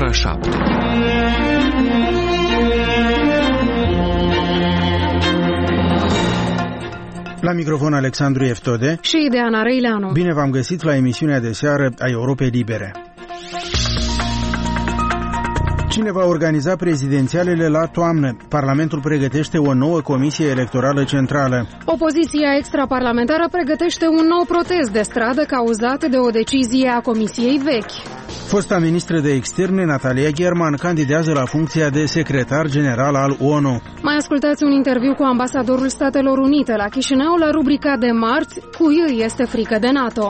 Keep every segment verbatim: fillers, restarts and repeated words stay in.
ora șapte. La microfon Alexandru Eftode și Diana Răileanu. Bine v-am găsit la emisiunea de seară a Europei Libere. Cine va organiza prezidențialele la toamnă? Parlamentul pregătește o nouă comisie electorală centrală. Opoziția extraparlamentară pregătește un nou protest de stradă cauzat de o decizie a comisiei vechi. Fosta ministră de externe, Natalia German, candidează la funcția de secretar general al O N U. Mai ascultați un interviu cu ambasadorul Statelor Unite la Chișinău la rubrica de marți, Cui îi este frică de NATO.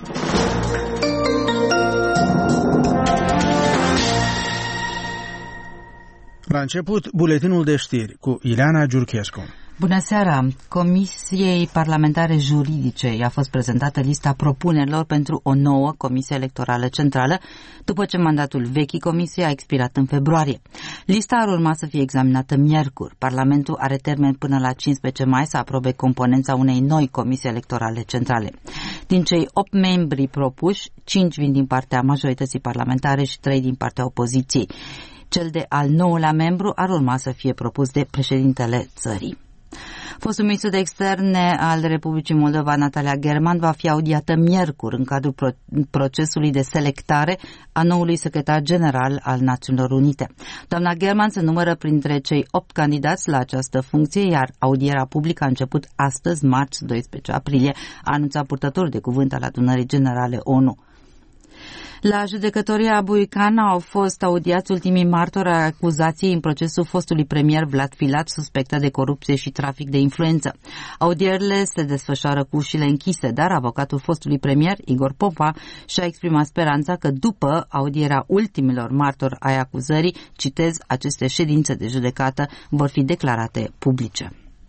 La început, buletinul de știri cu Ileana Giurchescu. Bună seara! Comisiei Parlamentare Juridice i-a fost prezentată lista propunerilor pentru o nouă comisie electorală centrală, după ce mandatul vechii comisii a expirat în februarie. Lista ar urma să fie examinată miercuri. Parlamentul are termen până la cincisprezece mai să aprobe componența unei noi comisii electorale centrale. Din cei opt membri propuși, cinci vin din partea majorității parlamentare și trei din partea opoziției. Cel de al nouălea membru ar urma să fie propus de președintele țării. Fostul ministru de externe al Republicii Moldova, Natalia German, va fi audiată miercuri în cadrul procesului de selectare a noului secretar general al Națiunilor Unite. Doamna German se numără printre cei opt candidați la această funcție, iar audierea publică a început astăzi, marți, doisprezece aprilie, a anunțat purtătorul de cuvânt al Adunării Generale O N U. La judecătoria Buican au fost audiați ultimii martori ai acuzației în procesul fostului premier Vlad Filat, suspectat de corupție și trafic de influență. Audierile se desfășoară cu ușile închise, dar avocatul fostului premier, Igor Popa, și-a exprimat speranța că după audierea ultimilor martori ai acuzării, citez, aceste ședințe de judecată vor fi declarate publice.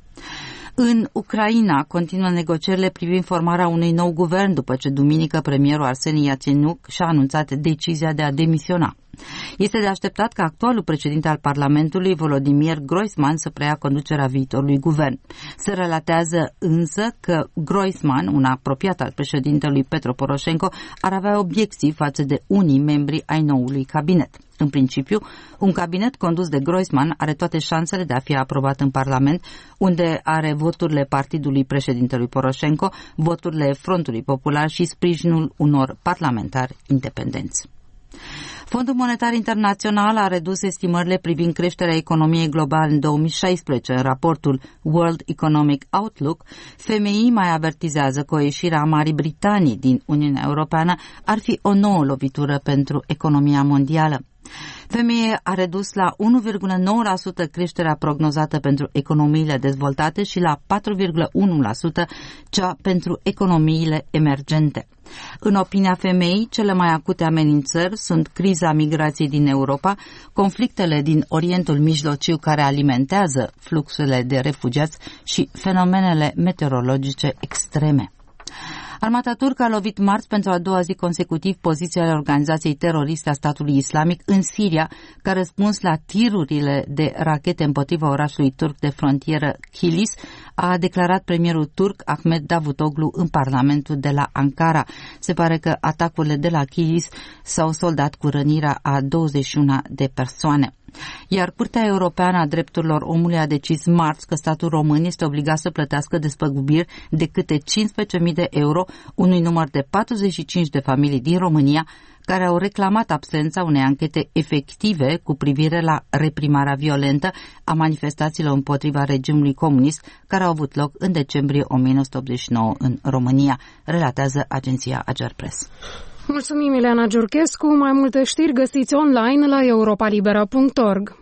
În Ucraina continuă negocierile privind formarea unui nou guvern după ce duminică premierul Arseni Yatsenyuk și-a anunțat decizia de a demisiona. Este de așteptat ca actualul președinte al Parlamentului, Volodymyr Groisman, să preia conducerea viitorului guvern. Se relatează însă că Groisman, un apropiat al președintelui Petro Poroșenko, ar avea obiecții față de unii membri ai noului cabinet. În principiu, un cabinet condus de Groisman are toate șansele de a fi aprobat în Parlament, unde are voturile partidului președintelui Poroșenko, voturile Frontului Popular și sprijinul unor parlamentari independenți. Fondul Monetar Internațional a redus estimările privind creșterea economiei globale în două mii șaisprezece. În raportul World Economic Outlook, F M I mai avertizează că o ieșire a Marii Britanii din Uniunea Europeană ar fi o nouă lovitură pentru economia mondială. F M I a redus la unu virgulă nouă la sută creșterea prognozată pentru economiile dezvoltate și la patru virgulă unu la sută cea pentru economiile emergente. În opinia F M I, cele mai acute amenințări sunt criza migrației din Europa, conflictele din Orientul Mijlociu care alimentează fluxurile de refugiați și fenomenele meteorologice extreme. Armata turcă a lovit marți pentru a doua zi consecutiv pozițiile organizației teroriste a statului islamic în Siria, ca răspuns la tirurile de rachete împotriva orașului turc de frontieră Kilis, a declarat premierul turc Ahmet Davutoglu în Parlamentul de la Ankara. Se pare că atacurile de la Kilis s-au soldat cu rănirea a douăzeci și unu de persoane. Iar Curtea Europeană a Drepturilor Omului a decis marți că statul român este obligat să plătească despăgubiri de câte cincisprezece mii de euro unui număr de patruzeci și cinci de familii din România care au reclamat absența unei anchete efective cu privire la reprimarea violentă a manifestațiilor împotriva regimului comunist care au avut loc în decembrie o mie nouă sute optzeci și nouă în România, relatează agenția Agerpres. Mulțumim, Ileana Giurchescu. Mai multe știri găsiți online la europa libera punct org.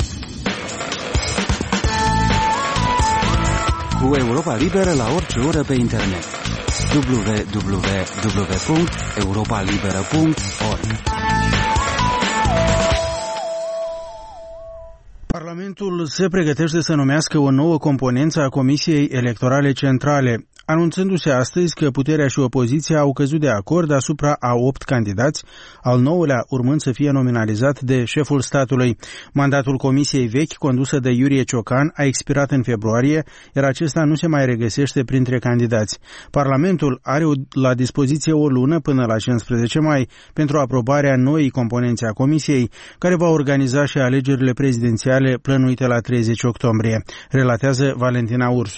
Cu Europa Liberă la orice oră pe internet. w w w punct europa liberă punct org. Parlamentul se pregătește să numească o nouă componență a Comisiei Electorale Centrale. anunțându-se astăzi că puterea și opoziția au căzut de acord asupra a opt candidați, al nouălea urmând să fie nominalizat de șeful statului. Mandatul comisiei vechi, condusă de Iurie Ciocan, a expirat în februarie, iar acesta nu se mai regăsește printre candidați. Parlamentul are la dispoziție o lună până la cincisprezece mai pentru aprobarea noii componențe a comisiei, care va organiza și alegerile prezidențiale plănuite la treizeci octombrie, relatează Valentina Ursu.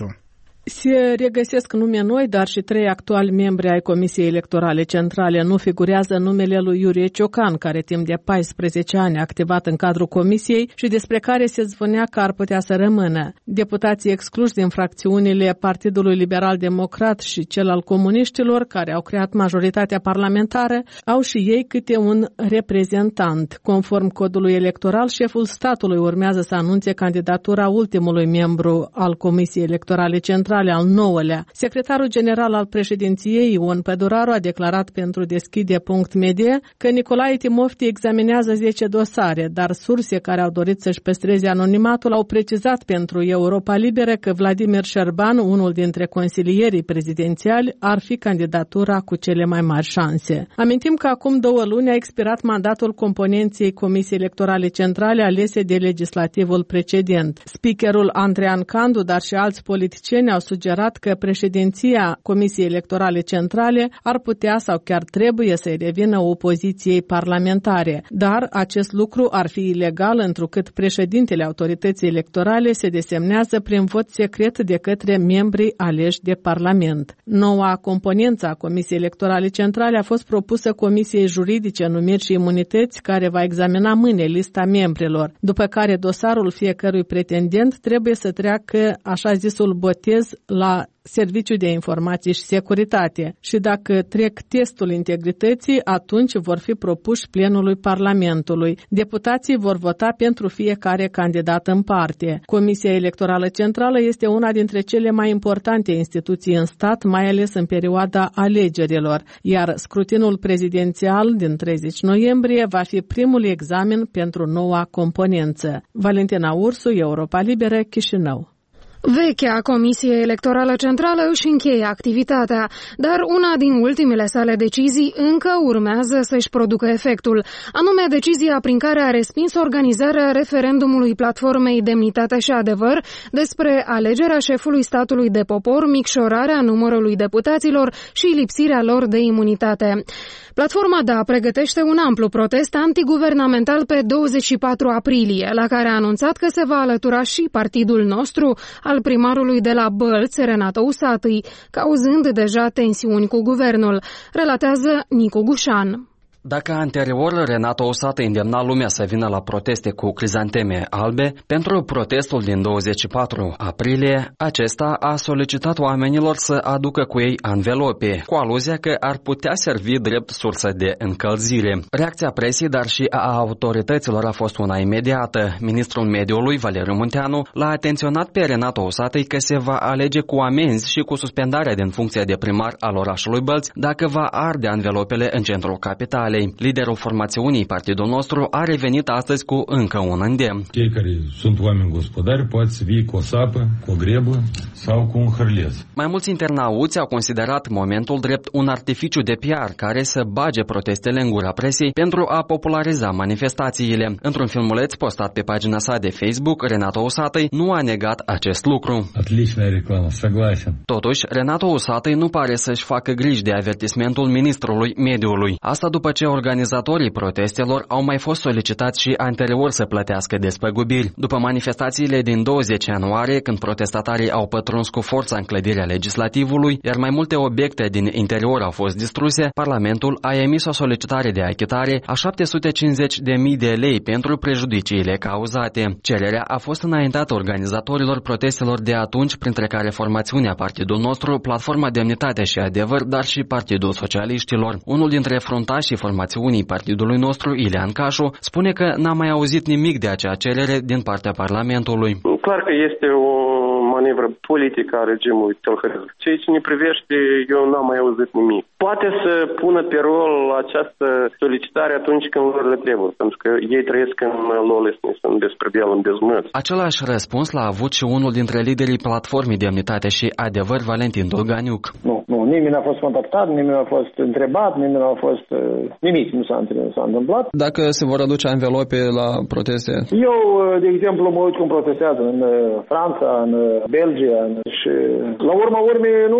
Se regăsesc nume noi, dar și trei actuali membri ai Comisiei Electorale Centrale. Nu figurează numele lui Iurie Ciocan, care timp de paisprezece ani a activat în cadrul comisiei și despre care se zvonea că ar putea să rămână. Deputații excluși din fracțiunile Partidului Liberal Democrat și cel al comuniștilor, care au creat majoritatea parlamentară, au și ei câte un reprezentant. Conform codului electoral, șeful statului urmează să anunțe candidatura ultimului membru al Comisiei Electorale Centrale, al nouălea. Secretarul general al președinției, Ion Păduraru, a declarat pentru Deschide punct media că Nicolae Timofti examinează zece dosare, dar surse care au dorit să-și păstreze anonimatul au precizat pentru Europa Liberă că Vladimir Șerban, unul dintre consilierii prezidențiali, ar fi candidatura cu cele mai mari șanse. Amintim că acum două luni a expirat mandatul componenței Comisiei Electorale Centrale alese de legislativul precedent. Speakerul Andrean Candu, dar și alți politicieni au sugerat că președinția Comisiei Electorale Centrale ar putea sau chiar trebuie să-i revină opoziției parlamentare, dar acest lucru ar fi ilegal întrucât președintele autorității electorale se desemnează prin vot secret de către membrii aleși de Parlament. Noua componență a Comisiei Electorale Centrale a fost propusă Comisiei Juridice, Numiri și Imunități, care va examina mâine lista membrilor, după care dosarul fiecărui pretendent trebuie să treacă așa zisul botez la Serviciul de Informații și Securitate și dacă trec testul integrității, atunci vor fi propuși plenului Parlamentului. Deputații vor vota pentru fiecare candidat în parte. Comisia Electorală Centrală este una dintre cele mai importante instituții în stat, mai ales în perioada alegerilor, iar scrutinul prezidențial din treizeci noiembrie va fi primul examen pentru noua componență. Valentina Ursu, Europa Liberă, Chișinău. Vechea Comisie Electorală Centrală își încheie activitatea, dar una din ultimele sale decizii încă urmează să-și producă efectul, anume decizia prin care a respins organizarea referendumului platformei Demnitate și Adevăr despre alegerea șefului statului de popor, micșorarea numărului deputaților și lipsirea lor de imunitate. Platforma D A pregătește un amplu protest antiguvernamental pe douăzeci și patru aprilie, la care a anunțat că se va alătura și partidul nostru al primarului de la Bălți, Renato Usatăi, cauzând deja tensiuni cu guvernul, relatează Nicu Gușan. Dacă anterior Renato Usatăi îndemna lumea să vină la proteste cu crizanteme albe, pentru protestul din douăzeci și patru aprilie, acesta a solicitat oamenilor să aducă cu ei anvelope, cu aluzia că ar putea servi drept sursă de încălzire. Reacția presiei, dar și a autorităților a fost una imediată. Ministrul Mediului, Valeriu Munteanu, l-a atenționat pe Renato Usatăi că se va alege cu amenzi și cu suspendarea din funcția de primar al orașului Bălți dacă va arde anvelopele în centrul capitalei. Liderul formațiunii Partidul Nostru a revenit astăzi cu încă un îndemn. Cei care sunt oameni gospodari poate să vii cu o sapă, cu o grebă sau cu un hârlez. Mai mulți internauți au considerat momentul drept un artificiu de P R care să bage protestele în gura presiei pentru a populariza manifestațiile. Într-un filmuleț postat pe pagina sa de Facebook, Renato Usatăi nu a negat acest lucru. Отличная реклама, согласен. Totuși, Renato Usatăi nu pare să-și facă griji de avertismentul ministrului Mediului. Asta după ce organizatorii protestelor au mai fost solicitați și anterior să plătească despăgubiri. După manifestațiile din douăzeci ianuarie, când protestatarii au pătruns cu forța în clădirea legislativului, iar mai multe obiecte din interior au fost distruse, Parlamentul a emis o solicitare de achitare a șapte sute cincizeci de mii de lei pentru prejudiciile cauzate. Cererea a fost înaintată organizatorilor protestelor de atunci, printre care formațiunea Partidul Nostru, Platforma Demnitate și Adevăr, dar și Partidul Socialiștilor. Unul dintre fruntașii formațiunii Partidului Nostru, Ilean Cașu, spune că n-a mai auzit nimic de acea cerere din partea Parlamentului. Clar că este o manevră politică a regimului tălhăresc. Ceea ce ne privește, eu n-am mai auzit nimic. Poate să pună pe rol această solicitare atunci când lor le trebuie, pentru că ei trăiesc în lawlessness, în despre în dezmăți. Același răspuns l-a avut și unul dintre liderii platformei Demnitate și Adevăr, Valentin Dolganiuc. Nu, nu, nimeni n-a fost contactat, nimeni n-a fost întrebat, nimeni n-a fost nimic, nu s-a, s-a întâmplat. Dacă se vor aduce anvelope la proteste? Eu, de exemplu, mă uit cum protestează în Franța, în Belgia și la urma urmei nu,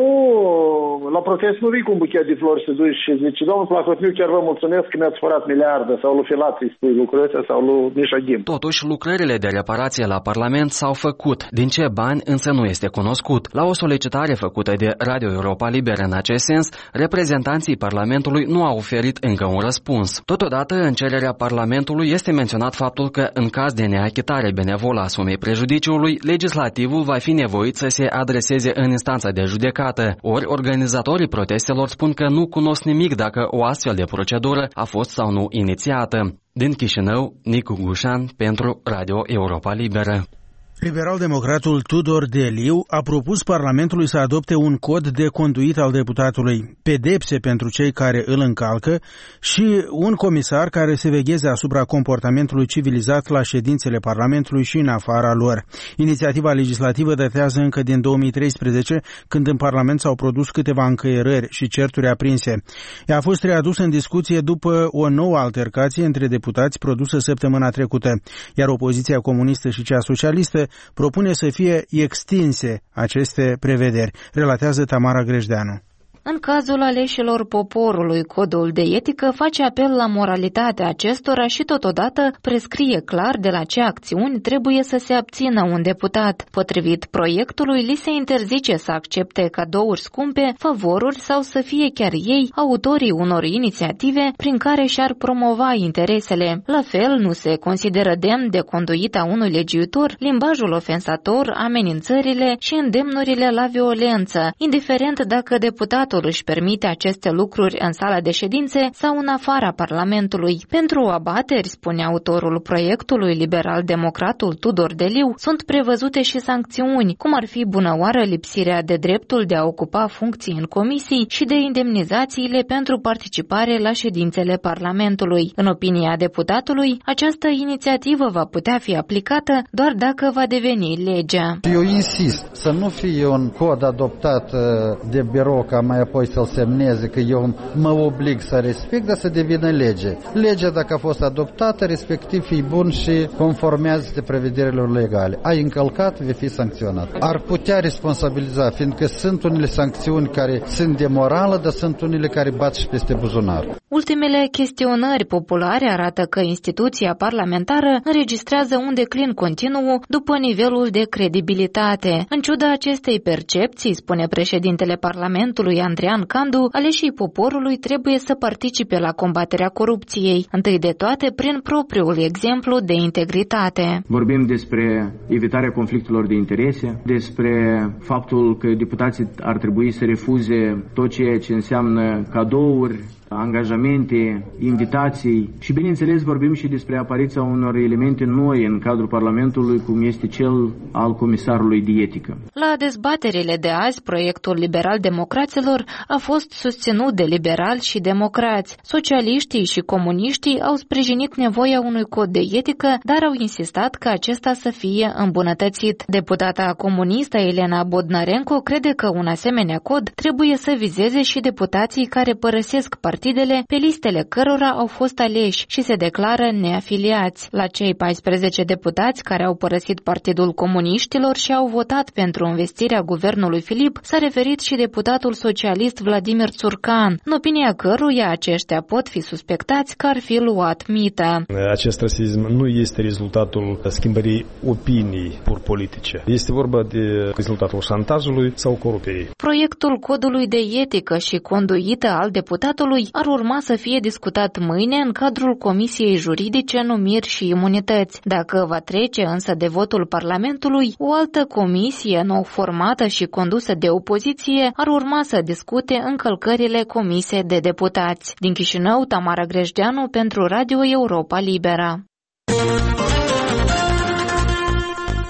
la protest nu vii cu un buchet de flori să duci și zici, domnul Plahotniuc, chiar vă mulțumesc că mi-ați furat miliarde sau lui Filat să-i spui lucrurile astea sau lui Mișa Ghim. Totuși, lucrările de reparație la Parlament s-au făcut. Din ce bani însă nu este cunoscut. La o solicitare făcută de Radio Europa Liberă în acest sens, reprezentanții Parlamentului nu au oferit încă un răspuns. Totodată, în cererea Parlamentului este menționat faptul că, în caz de neachitare benevolă a sumei prejudiciului, legislativul va fi nevoit să se adreseze în instanța de judecată. Ori, organizatorii protestelor spun că nu cunosc nimic dacă o astfel de procedură a fost sau nu inițiată. Din Chișinău, Nicu Gușan pentru Radio Europa Liberă. Liberal-democratul Tudor Deliu a propus Parlamentului să adopte un cod de conduită al deputatului, pedepse pentru cei care îl încalcă și un comisar care să vegheze asupra comportamentului civilizat la ședințele Parlamentului și în afara lor. Inițiativa legislativă datează încă din două mii treisprezece, când în Parlament s-au produs câteva încăierări și certuri aprinse. Ea a fost readusă în discuție după o nouă altercație între deputați produsă săptămâna trecută, iar opoziția comunistă și cea socialistă propune să fie extinse aceste prevederi, relatează Tamara Grejdeanu. În cazul aleșilor poporului, codul de etică face apel la moralitatea acestora și totodată prescrie clar de la ce acțiuni trebuie să se abțină un deputat. Potrivit proiectului, li se interzice să accepte cadouri scumpe, favoruri sau să fie chiar ei autorii unor inițiative prin care și-ar promova interesele. La fel, nu se consideră demn de conduita unui legiuitor limbajul ofensator, amenințările și îndemnurile la violență, indiferent dacă deputatul își permite aceste lucruri în sala de ședințe sau în afara Parlamentului. Pentru abateri, spune autorul proiectului liberal-democratul Tudor Deliu, sunt prevăzute și sancțiuni, cum ar fi bunăoară lipsirea de dreptul de a ocupa funcții în comisii și de indemnizațiile pentru participare la ședințele Parlamentului. În opinia deputatului, această inițiativă va putea fi aplicată doar dacă va deveni legea. Eu insist să nu fie un cod adoptat de birou ca mai apoi să-l semneze că eu mă oblig să respect, dar să devină lege. Legea, dacă a fost adoptată, respectiv fii bun și conformează prevederilor legale. Ai încălcat, vei fi sancționat. Ar putea responsabiliza, fiindcă sunt unele sancțiuni care sunt de morală, dar sunt unele care bat și peste buzunar. Ultimele chestionări populare arată că instituția parlamentară înregistrează un declin continuu după nivelul de credibilitate. În ciuda acestei percepții, spune președintele Parlamentului Andrean Candu, aleșii poporului trebuie să participe la combaterea corupției, întâi de toate prin propriul exemplu de integritate. Vorbim despre evitarea conflictelor de interese, despre faptul că deputații ar trebui să refuze tot ceea ce înseamnă cadouri, angajamente, invitații și, bineînțeles, vorbim și despre apariția unor elemente noi în cadrul Parlamentului, cum este cel al comisarului de etică. La dezbaterile de azi, proiectul liberal-democraților a fost susținut de liberali și democrați. Socialiștii și comuniștii au sprijinit nevoia unui cod de etică, dar au insistat ca acesta să fie îmbunătățit. Deputata comunistă Elena Bodnarenko crede că un asemenea cod trebuie să vizeze și deputații care părăsesc partidele pe listele cărora au fost aleși și se declară neafiliați. La cei paisprezece deputați care au părăsit Partidul Comuniștilor și au votat pentru învestirea guvernului Filip s-a referit și deputatul socialist Vladimir Țurcan, în opinia căruia aceștia pot fi suspectați că ar fi luat mită. Acest rasism nu este rezultatul schimbării opinii pur politice. Este vorba de rezultatul șantajului sau corupției. Proiectul codului de etică și conduită al deputatului ar urma să fie discutat mâine în cadrul Comisiei Juridice, Numiri și Imunități. Dacă va trece însă de votul Parlamentului, o altă comisie nou formată și condusă de opoziție ar urma să discute încălcările comise de deputați. Din Chișinău, Tamara Grejdeanu pentru Radio Europa Liberă.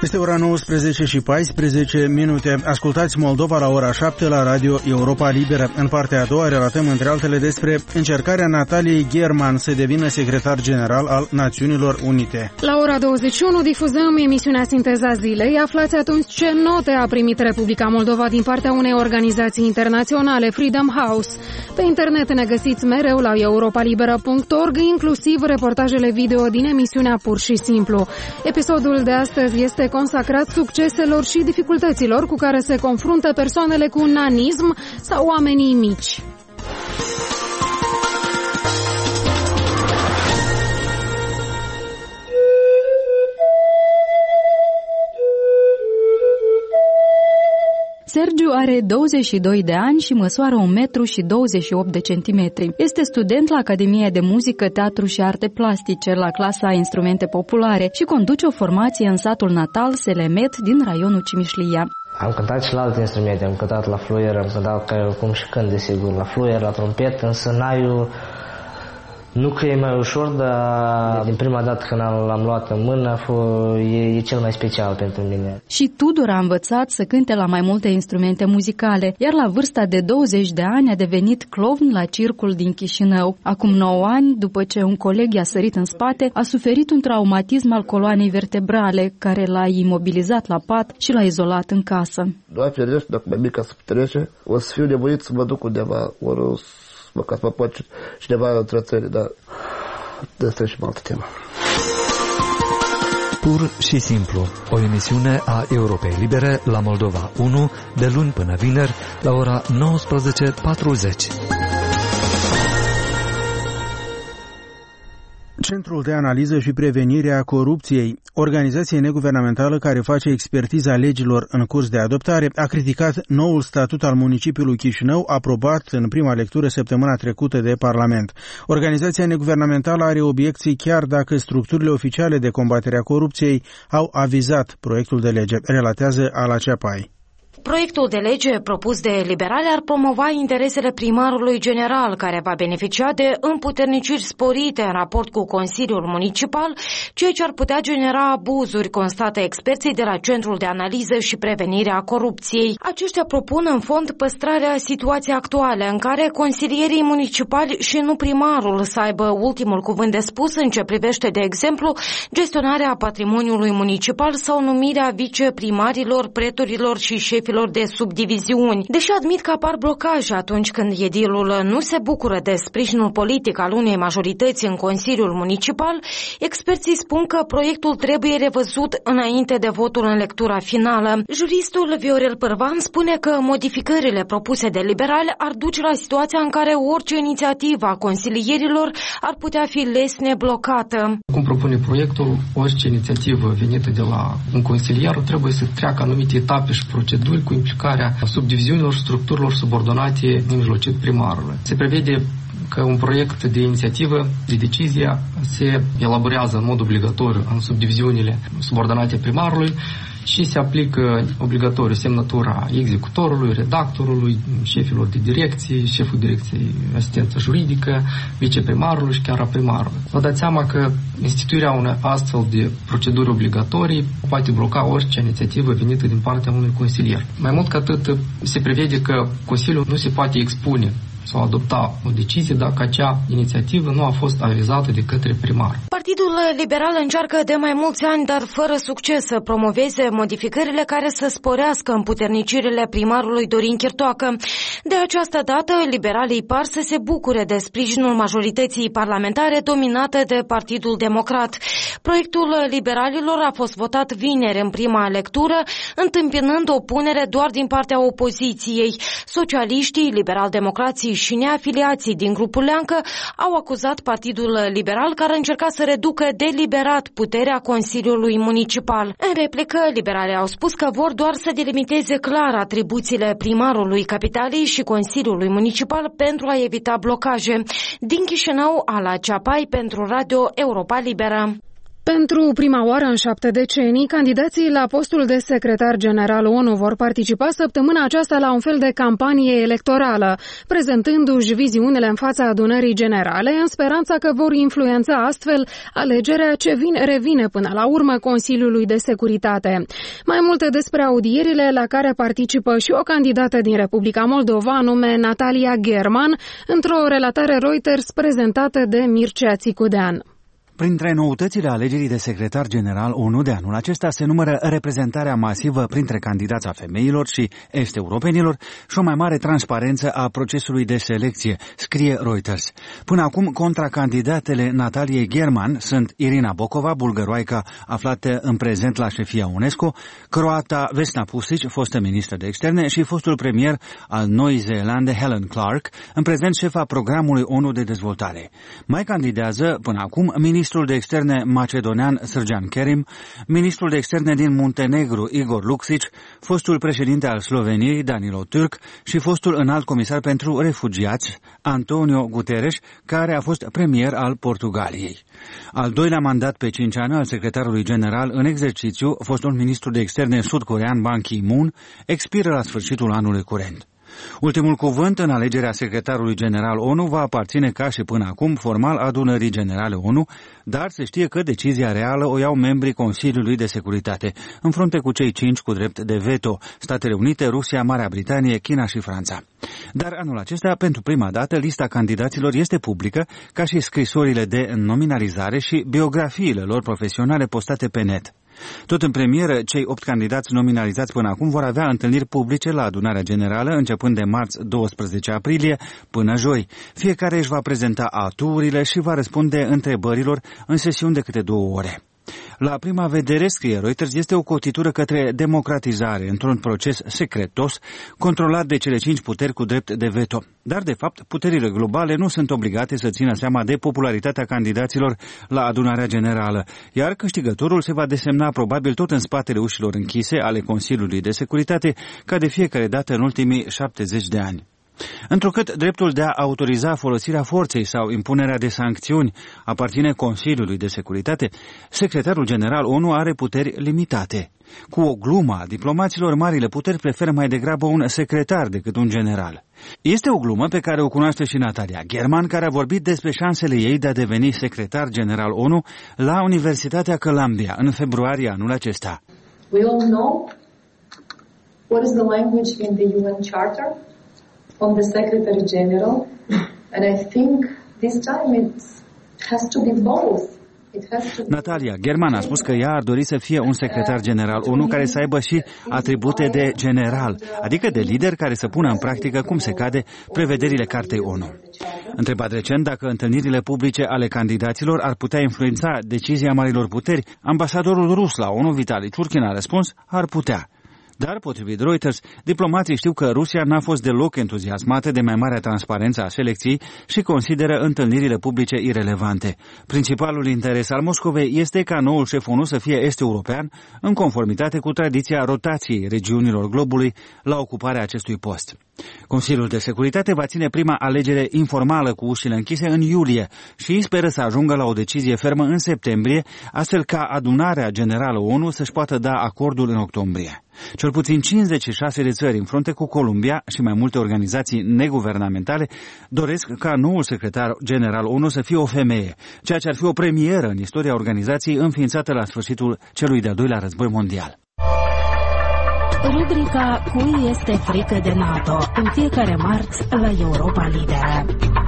Este ora nouăsprezece și paisprezece minute. Ascultați Moldova la ora șapte la Radio Europa Liberă. În partea a doua relatăm între altele despre încercarea Nataliei German să devină secretar general al Națiunilor Unite. La ora douăzeci și unu difuzăm emisiunea Sinteza Zilei. Aflați atunci ce note a primit Republica Moldova din partea unei organizații internaționale, Freedom House. Pe internet ne găsiți mereu la europa libera punct org, inclusiv reportajele video din emisiunea Pur și Simplu. Episodul de astăzi este consacrat succeselor și dificultăților cu care se confruntă persoanele cu nanism sau oamenii mici. Sergiu are douăzeci și doi de ani și măsoară un metru și douăzeci și opt de centimetri. Este student la Academia de Muzică, Teatru și Arte Plastice, la clasa Instrumente Populare și conduce o formație în satul natal Selemet din raionul Cimișlia. Am cântat și la alte instrumente, am cântat la fluier, am cântat ca cum și când, desigur, la fluier, la trompetă, însă naiul nu că e mai ușor, dar din prima dată când l-am luat în mână, e, e cel mai special pentru mine. Și Tudor a învățat să cânte la mai multe instrumente muzicale, iar la vârsta de douăzeci de ani a devenit clown la circul din Chișinău. Acum nouă ani, după ce un coleg i-a sărit în spate, a suferit un traumatism al coloanei vertebrale, care l-a imobilizat la pat și l-a izolat în casă. Doar ferește, dacă mai mică să puterece, o să fiu nevoit să mă duc undeva, ori o ca să mă poate cineva între țări, dar de asta e și altă temă. Pur și simplu, o emisiune a Europei Libere la Moldova unu, de luni până vineri, la ora nouăsprezece patruzeci. Centrul de Analiză și Prevenire a Corupției, organizație neguvernamentală care face expertiza legilor în curs de adoptare, a criticat noul statut al municipiului Chișinău, aprobat în prima lectură săptămâna trecută de Parlament. Organizația neguvernamentală are obiecții chiar dacă structurile oficiale de combatere a corupției au avizat proiectul de lege, relatează Ala Ceapai. Proiectul de lege propus de liberali ar promova interesele primarului general, care va beneficia de împuterniciri sporite în raport cu Consiliul Municipal, ceea ce ar putea genera abuzuri, constată experții de la Centrul de Analiză și Prevenire a Corupției. Aceștia propun în fond păstrarea situației actuale, în care consilierii municipali și nu primarul să aibă ultimul cuvânt de spus în ce privește, de exemplu, gestionarea patrimoniului municipal sau numirea viceprimarilor, preturilor și șefilor de subdiviziuni. Deși admit că apar blocaje atunci când edilul nu se bucură de sprijinul politic al unei majorități în Consiliul Municipal, experții spun că proiectul trebuie revăzut înainte de votul în lectura finală. Juristul Viorel Pârvan spune că modificările propuse de liberali ar duce la situația în care orice inițiativă a consilierilor ar putea fi lesne blocată. Cum propune proiectul, orice inițiativă venită de la un consilier trebuie să treacă anumite etape și proceduri cu implicarea subdiviziunilor și structurilor subordonate nemijlocit primarului. Se prevede că un proiect de inițiativă, de decizie, se elaborează în mod obligatoriu în subdiviziunile subordonate primarului și se aplică obligatoriu semnătura executorului, redactorului, șefilor de direcții, șeful direcției asistență juridică, viceprimarului și chiar a primarului. Vă dați seama că instituirea unei astfel de proceduri obligatorii poate bloca orice inițiativă venită din partea unui consilier. Mai mult ca atât, se prevede că Consiliul nu se poate expune sau adopta o decizie dacă acea inițiativă nu a fost avizată de către primar. Partidul Liberal încearcă de mai mulți ani, dar fără succes, să promoveze modificările care să sporească împuternicirile primarului Dorin Chirtoacă. De această dată, liberalii par să se bucure de sprijinul majorității parlamentare dominată de Partidul Democrat. Proiectul liberalilor a fost votat vineri în prima lectură, întâmpinând opunere doar din partea opoziției. Socialiștii, liberal-democrații și neafiliații din grupul Leancă au acuzat Partidul Liberal, care încerca să reducă deliberat puterea Consiliului Municipal. În replică, liberalii au spus că vor doar să delimiteze clar atribuțiile primarului capitalei și Consiliului Municipal pentru a evita blocaje. Din Chișinău, Ala Ceapai pentru Radio Europa Liberă. Pentru prima oară în șapte decenii, candidații la postul de secretar general O N U vor participa săptămâna aceasta la un fel de campanie electorală, prezentându-și viziunile în fața adunării generale, în speranța că vor influența astfel alegerea ce vine, revine până la urmă Consiliului de Securitate. Mai multe despre audierile la care participă și o candidată din Republica Moldova, nume Natalia German, într-o relatare Reuters prezentată de Mircea Țicudean. Printre noutățile alegerii de secretar general O N U de anul acesta se numără reprezentarea masivă printre candidați a femeilor și est-europenilor și o mai mare transparență a procesului de selecție, scrie Reuters. Până acum, contracandidatele Nataliei German sunt Irina Bokova, bulgăroaica aflată în prezent la șefia UNESCO, croata Vesna Pusic, fostă ministră de externe, și fostul premier al Noii Zeelande, Helen Clark, în prezent șefa programului O N U de dezvoltare. Mai candidează până acum ministrul Ministrul de externe macedonean Srđan Kerim, ministrul de externe din Muntenegru Igor Luksic, fostul președinte al Sloveniei Danilo Türk și fostul înalt comisar pentru refugiați Antonio Guterres, care a fost premier al Portugaliei. Al doilea mandat pe cinci ani al secretarului general în exercițiu, fostul ministru de externe sud-corean Ban Ki-moon, expiră la sfârșitul anului curent. Ultimul cuvânt în alegerea secretarului general O N U va aparține ca și până acum formal adunării generale O N U, dar se știe că decizia reală o iau membrii Consiliului de Securitate, în frunte cu cei cinci cu drept de veto, Statele Unite, Rusia, Marea Britanie, China și Franța. Dar anul acesta, pentru prima dată, lista candidaților este publică, ca și scrisorile de nominalizare și biografiile lor profesionale postate pe net. Tot în premieră, cei opt candidați nominalizați până acum vor avea întâlniri publice la adunarea generală, începând de marți doisprezece aprilie până joi. Fiecare își va prezenta aturile și va răspunde întrebărilor în sesiuni de câte două ore. La prima vedere, scrie Reuters, este o cotitură către democratizare într-un proces secretos, controlat de cele cinci puteri cu drept de veto. Dar, de fapt, puterile globale nu sunt obligate să țină seama de popularitatea candidaților la adunarea generală, iar câștigătorul se va desemna probabil tot în spatele ușilor închise ale Consiliului de Securitate, ca de fiecare dată în ultimii șaptezeci de ani. Întrucât dreptul de a autoriza folosirea forței sau impunerea de sancțiuni aparține Consiliului de Securitate, secretarul general O N U are puteri limitate. Cu o glumă a diplomaților, marile puteri preferă mai degrabă un secretar decât un general. Este o glumă pe care o cunoaște și Natalia German, care a vorbit despre șansele ei de a deveni secretar general O N U la Universitatea Columbia în februarie anul acesta. We all know what is the language in the U N Charter of the Secretary General, and I think this time it has to be both. Natalia German a spus că ea ar dori să fie un secretar general O N U care să aibă și atribute de general, adică de lider care să pună în practică cum se cade prevederile Cartei O N U. Întrebat recent dacă întâlnirile publice ale candidaților ar putea influența decizia marilor puteri, ambasadorul rus la O N U, Vitali Churkin, a răspuns: ar putea. Dar, potrivit Reuters, diplomații știu că Rusia n-a fost deloc entuziasmată de mai marea transparență a selecției și consideră întâlnirile publice irelevante. Principalul interes al Moscovei este ca noul șef O N U să fie est-european, în conformitate cu tradiția rotației regiunilor globului la ocuparea acestui post. Consiliul de Securitate va ține prima alegere informală cu ușile închise în iulie și speră să ajungă la o decizie fermă în septembrie, astfel ca adunarea generală O N U să-și poată da acordul în octombrie. Cel puțin cincizeci și șase de țări în frunte cu Columbia și mai multe organizații neguvernamentale doresc ca noul secretar general O N U să fie o femeie, ceea ce ar fi o premieră în istoria organizației înființată la sfârșitul celui de-al doilea război mondial. Rubrica Cui este frică de NATO, în fiecare marți la Europa Liberă.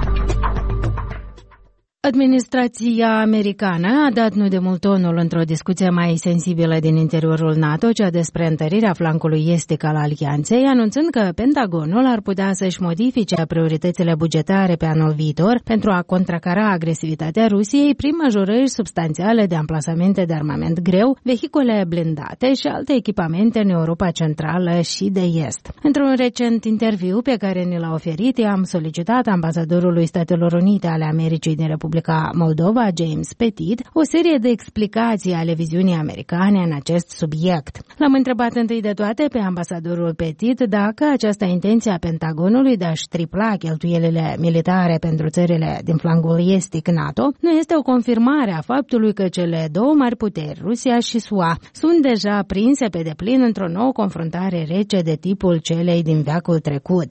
Administrația americană a dat nu de mult tonul într-o discuție mai sensibilă din interiorul NATO, cea despre întărirea flancului estic al alianței, anunțând că Pentagonul ar putea să-și modifice prioritățile bugetare pe anul viitor pentru a contracara agresivitatea Rusiei prin majorări substanțiale de amplasamente de armament greu, vehicule blindate și alte echipamente în Europa Centrală și de Est. Într-un recent interviu pe care ni l-a oferit, i-am solicitat ambasadorului Statelor Unite ale Americii din Republica Republica Moldova, James Petit, o serie de explicații ale viziunii americane în acest subiect. L-am întrebat întâi de toate pe ambasadorul Petit dacă această intenție a Pentagonului de a-și tripla cheltuielile militare pentru țările din flancul estic NATO nu este o confirmare a faptului că cele două mari puteri, Rusia și S U A, sunt deja prinse pe deplin într-o nouă confruntare rece de tipul celei din veacul trecut.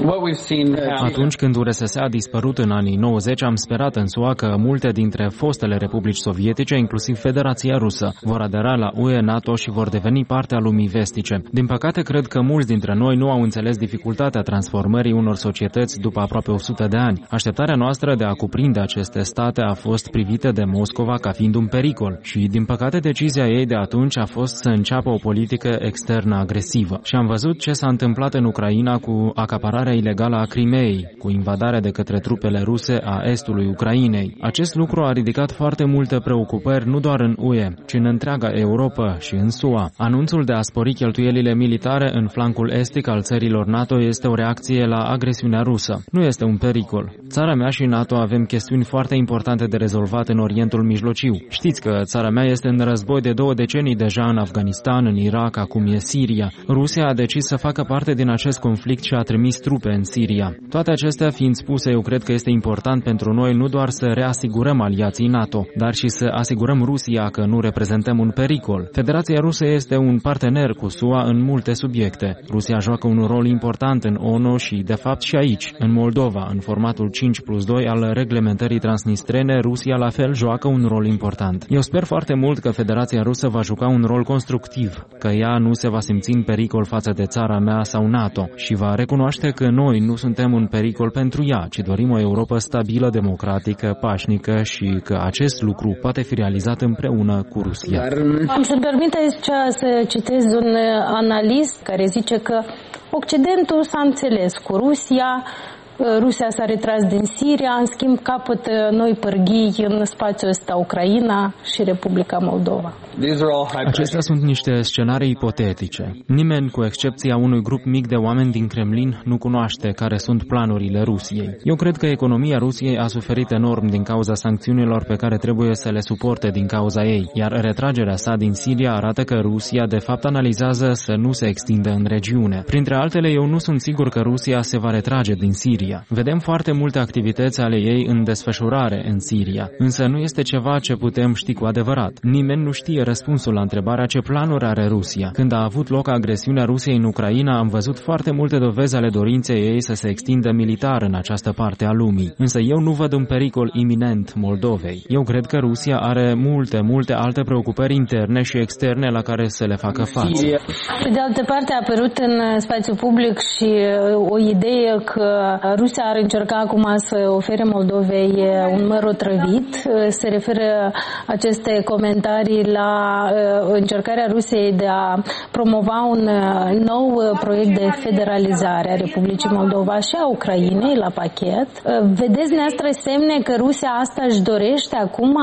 Atunci când U R S S a dispărut în anii nouăzeci, am sperat în S U A că multe dintre fostele republici sovietice, inclusiv Federația Rusă, vor adera la U E, NATO și vor deveni parte a lumii vestice. Din păcate, cred că mulți dintre noi nu au înțeles dificultatea transformării unor societăți după aproape o sută de ani. Așteptarea noastră de a cuprinde aceste state a fost privită de Moscova ca fiind un pericol și, din păcate, decizia ei de atunci a fost să înceapă o politică externă agresivă. Și am văzut ce s-a întâmplat în Ucraina cu acapararea ilegală a Crimeei, cu invadarea de către trupele ruse a estului Ucrainei. Acest lucru a ridicat foarte multe preocupări nu doar în U E, ci în întreaga Europa și în S U A. Anunțul de a spori cheltuielile militare în flancul estic al țărilor NATO este o reacție la agresiunea rusă. Nu este un pericol. Țara mea și NATO avem chestiuni foarte importante de rezolvat în Orientul Mijlociu. Știți că țara mea este în război de două decenii deja în Afganistan, în Irak, acum e Siria. Rusia a decis să facă parte din acest conflict și a trimis trupe în Siria. Toate acestea fiind spuse, eu cred că este important pentru noi nu doar să reasigurăm aliații NATO, dar și să asigurăm Rusia că nu reprezentăm un pericol. Federația Rusă este un partener cu S U A în multe subiecte. Rusia joacă un rol important în O N U și, de fapt, și aici, în Moldova, în formatul cinci plus doi al reglementării transnistrene, Rusia la fel joacă un rol important. Eu sper foarte mult că Federația Rusă va juca un rol constructiv, că ea nu se va simți în pericol față de țara mea sau NATO și va recunoaște că noi nu suntem un pericol pentru ea, ci dorim o Europă stabilă, democratică, pașnică și că acest lucru poate fi realizat împreună cu Rusia. Am să-mi permite să citez un analist care zice că Occidentul s-a înțeles cu Rusia, Rusia s-a retras din Siria, în schimb capătă noi pârghii în spațiul ăsta Ucraina și Republica Moldova. Acestea sunt niște scenarii ipotetice. Nimeni, cu excepția unui grup mic de oameni din Kremlin, nu cunoaște care sunt planurile Rusiei. Eu cred că economia Rusiei a suferit enorm din cauza sancțiunilor pe care trebuie să le suporte din cauza ei, iar retragerea sa din Siria arată că Rusia de fapt analizează să nu se extindă în regiune. Printre altele, eu nu sunt sigur că Rusia se va retrage din Siria. Vedem foarte multe activități ale ei în desfășurare în Siria, însă nu este ceva ce putem ști cu adevărat. Nimeni nu știe răspunsul la întrebarea ce planuri are Rusia. Când a avut loc agresiunea Rusiei în Ucraina, am văzut foarte multe dovezi ale dorinței ei să se extindă militar în această parte a lumii. Însă eu nu văd un pericol iminent Moldovei. Eu cred că Rusia are multe, multe alte preocupări interne și externe la care să le facă față. Pe de altă parte, a apărut în spațiu public și o idee că Rusia ar încerca acum să ofere Moldovei un măr otrăvit. Se referă aceste comentarii la încercarea Rusiei de a promova un nou proiect de federalizare a Republicii Moldova și a Ucrainei la pachet. Vedeți dumneavoastră semne că Rusia asta își dorește acum?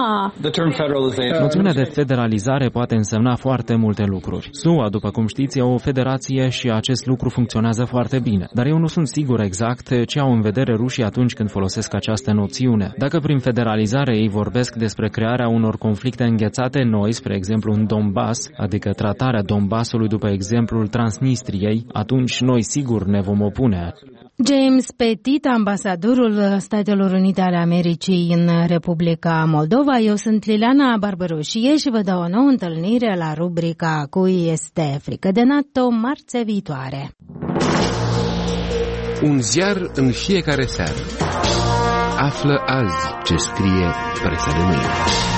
Noțiunea de federalizare poate însemna foarte multe lucruri. S U A, după cum știți, e o federație și acest lucru funcționează foarte bine. Dar eu nu sunt sigur exact ce au în vedere rușii atunci când folosesc această noțiune. Dacă prin federalizare ei vorbesc despre crearea unor conflicte înghețate noi, spre exemplu în Donbass, adică tratarea Donbassului după exemplul Transnistriei, atunci noi sigur ne vom opune. James Petit, ambasadorul Statelor Unite ale Americii în Republica Moldova. Eu sunt Liliana Barbaroșie și vă dau o nouă întâlnire la rubrica Cui este frică de NATO marțea viitoare. Un ziar în fiecare seară. Află azi ce scrie presa de mâine.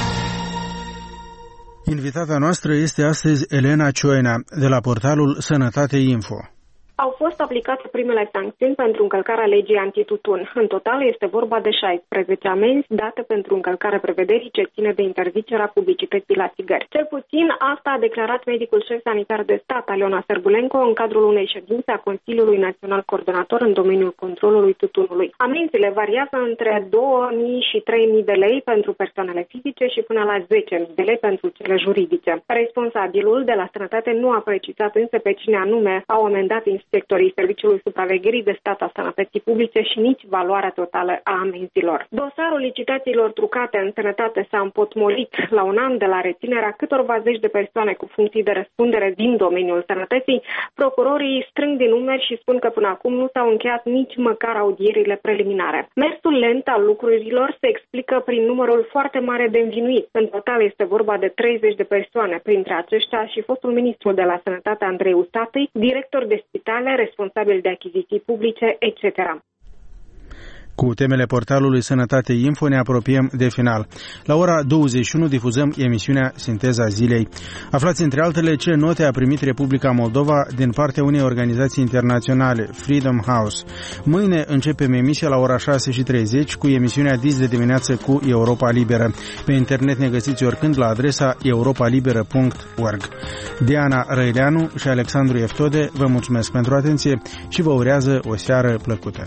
Invitata noastră este astăzi Elena Cioina, de la portalul Sănătate Info. Au fost aplicate primele sancțiuni pentru încălcarea legii antitutun. În total este vorba de șaisprezece amenzi date pentru încălcarea prevederii ce ține de interzicerea publicității la țigări. Cel puțin asta a declarat medicul șef sanitar de stat, Aliona Sărbulenco, în cadrul unei ședințe a Consiliului Național Coordonator în domeniul controlului tutunului. Amenzile variază între două mii și trei mii de lei pentru persoanele fizice și până la zece mii de lei pentru cele juridice. Responsabilul de la Sănătate nu a precizat însă pe cine anume au amendat sectorii Serviciului Supravegherii de Stat a Sănătății Publice și nici valoarea totală a amenzilor. Dosarul licitațiilor trucate în sănătate s-a împotmolit la un an de la reținerea câtorva zeci de persoane cu funcții de răspundere din domeniul sănătății. Procurorii strâng din numeri și spun că până acum nu s-au încheiat nici măcar audierile preliminare. Mersul lent al lucrurilor se explică prin numărul foarte mare de învinuiți. În total este vorba de treizeci de persoane, printre aceștia și fostul ministru de la Sănătate Andrei Usatăi, director de spitale, responsabil de achiziții publice, et cetera. Cu temele portalului Sănătate Info ne apropiem de final. La ora douăzeci și unu difuzăm emisiunea Sinteza Zilei. Aflați între altele ce note a primit Republica Moldova din partea unei organizații internaționale, Freedom House. Mâine începem emisia la ora șase și treizeci cu emisiunea Dis de dimineață cu Europa Liberă. Pe internet ne găsiți oricând la adresa europa liberă punct org. Diana Răileanu și Alexandru Eftode vă mulțumesc pentru atenție și vă urează o seară plăcută.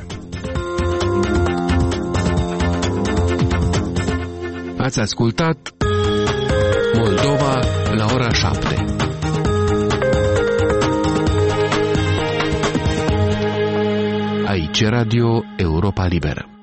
Ați ascultat Moldova la ora șapte. Aici Radio Europa Liberă.